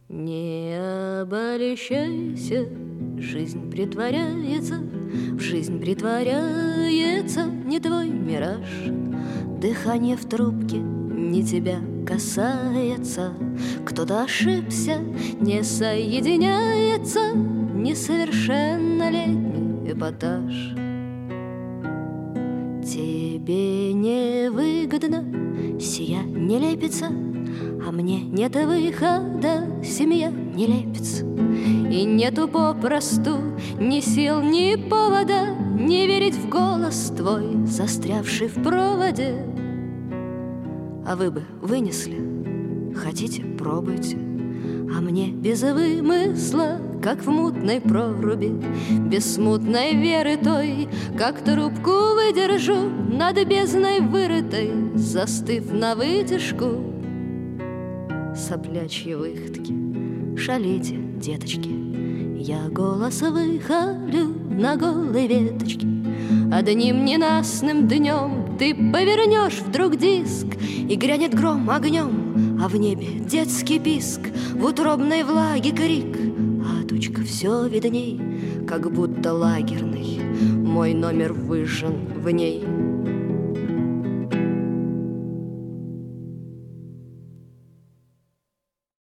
Не обольщайся, жизнь притворяется, в жизнь притворяется не твой мираж. Дыхание в трубке не тебя касается, кто-то ошибся, не соединяется несовершеннолетний эпатаж. Тебе невыгодно сия не лепится, а мне нет выхода, семья не лепится. И нету попросту ни сил, ни повода не верить в голос твой, застрявший в проводе. А вы бы вынесли? Хотите, пробуйте. А мне без вымысла, как в мутной проруби, без смутной веры той, как трубку выдержу над бездной вырытой, застыв на вытяжку. Соплячьи выходки, шалите, деточки, я голос выхолю на голой веточке. Одним ненастным днем ты повернешь вдруг диск, и грянет гром огнем, а в небе детский писк, в утробной влаге крик, а тучка все видней, как будто лагерный, мой номер выжжен в ней.